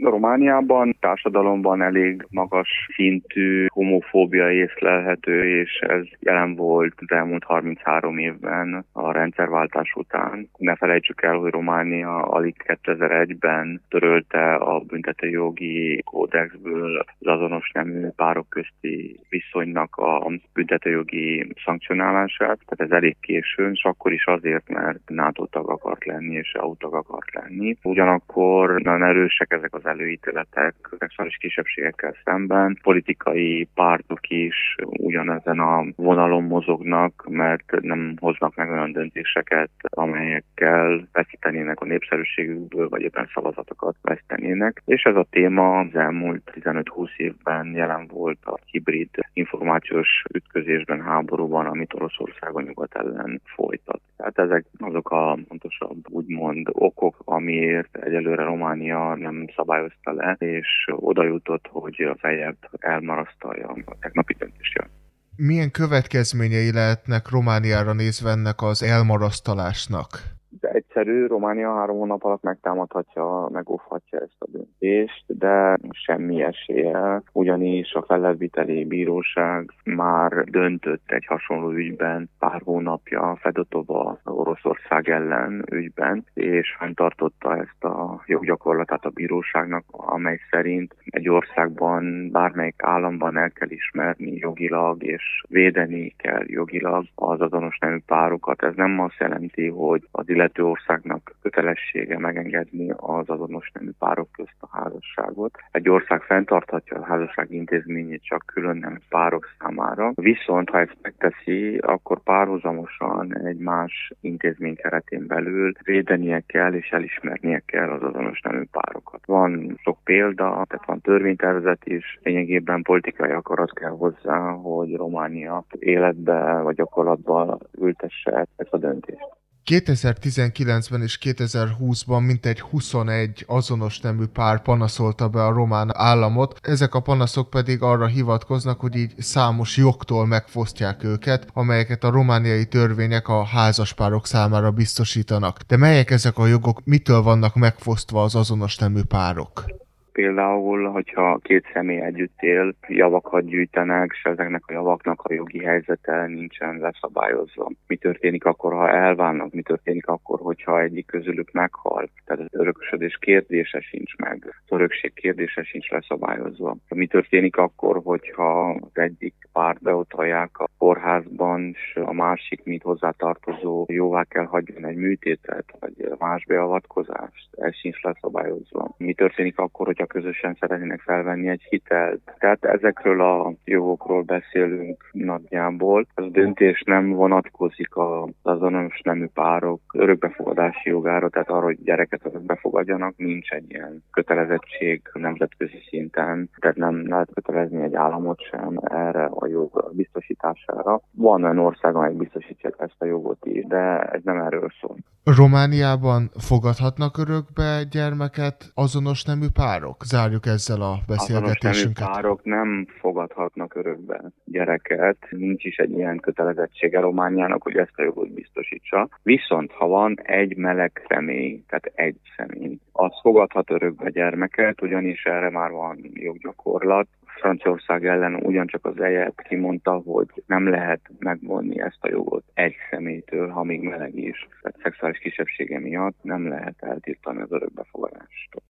Romániában társadalomban elég magas szintű homofóbia észlelhető, és ez jelen volt az elmúlt 33 évben a rendszerváltás után. Ne felejtsük el, hogy Románia alig 2001-ben törölte a büntetőjogi kódexből az azonos nemű párok közti viszonynak a büntetőjogi szankcionálását. Tehát ez elég későn, és akkor is azért, mert NATO tag akart lenni, és EU tag akart lenni. Ugyanakkor nagyon erősek ezek az előítéletek szexuális kisebbségekkel szemben. Politikai pártok is ugyanezen a vonalon mozognak, mert nem hoznak meg olyan döntéseket, amelyekkel veszítenének a népszerűségükből, vagy éppen szavazatokat vesztenének. És ez a téma az elmúlt 15-20 évben jelen volt a hibrid információs ütközésben, háborúban, amit Oroszország a nyugat ellen folytat. Tehát ezek azok a fontosabb úgymond okok, amiért egyelőre Románia nem szabályozta le, és oda jutott, hogy a feljebb elmarasztalja a tegnapi döntést. Milyen következményei lehetnek Romániára nézve ennek az elmarasztalásnak? De egyszerű, Románia 3 hónap alatt megtámadhatja, megóvhatja ezt a döntést, de semmi esélye, ugyanis a fellebbviteli bíróság már döntött egy hasonló ügyben pár hónapja, Fedotova Oroszország ellen ügyben, és fenntartotta ezt a joggyakorlatát a bíróságnak, amely szerint egy országban, bármelyik államban el kell ismerni jogilag, és védeni kell jogilag az azonos nemű párokat. Ez nem azt jelenti, hogy az illető országnak kötelessége megengedni az azonos nemű párok közt a házasságot. Egy ország fenntarthatja a házasság intézményét csak külön nemű párok számára, viszont ha ezt megteszi, akkor párhuzamosan egy más intézmény keretén belül védenie kell és elismernie kell az azonos nemű párokat. Van sok példa, tehát van törvénytervezet is, lényegében politikai akarat kell hozzá, hogy Románia életbe vagy gyakorlatba ültesse ezt a döntést. 2019-ben és 2020-ban mintegy 21 azonos nemű pár panaszolta be a román államot, ezek a panaszok pedig arra hivatkoznak, hogy így számos jogtól megfosztják őket, amelyeket a romániai törvények a házaspárok számára biztosítanak. De melyek ezek a jogok, mitől vannak megfosztva az azonos nemű párok? Például, hogyha két személy együtt él, javakat gyűjtenek, és ezeknek a javaknak a jogi helyzete nincsen leszabályozva. Mi történik akkor, ha elválnak? Mi történik akkor, hogyha egyik közülük meghal? Tehát az örökösödés kérdése sincs meg. Az örökség kérdése sincs leszabályozva. Mi történik akkor, hogyha az egyik párt beutalják a kórházban, és a másik, mint hozzátartozó, jóvá kell hagyjon egy műtétet, vagy más beavatkozást? Ez sincs leszabályozva. Mi történik akkor, hogyha közösen szeretnének felvenni egy hitelt? Tehát ezekről a jogokról beszélünk nagyjából. Ez a döntés nem vonatkozik az azonos nemű párok örökbefogadási jogára, tehát arra, hogy gyereket örökbefogadjanak, nincs egy ilyen kötelezettség nemzetközi szinten, tehát nem lehet kötelezni egy államot sem erre a jog biztosítására. Van olyan ország, amely biztosítja ezt a jogot is, de ez nem erről szól. Romániában fogadhatnak örökbe gyermeket azonos nemű párok? Zárjuk ezzel a beszélgetésünket. Azonos nemű párok nem fogadhatnak örökbe gyereket, nincs is egy ilyen kötelezettsége Romániának, hogy ezt a jogot biztosítsa. Viszont ha van egy meleg személy, tehát egy személy, az fogadhat örökbe gyermeket, ugyanis erre már van joggyakorlat. Franciaország ellen ugyancsak az EJEP kimondta, hogy nem lehet megvonni ezt a jogot egy személytől, ha még meleg is. Tehát szexuális kisebbsége miatt nem lehet eltiltani az örökbefogadást.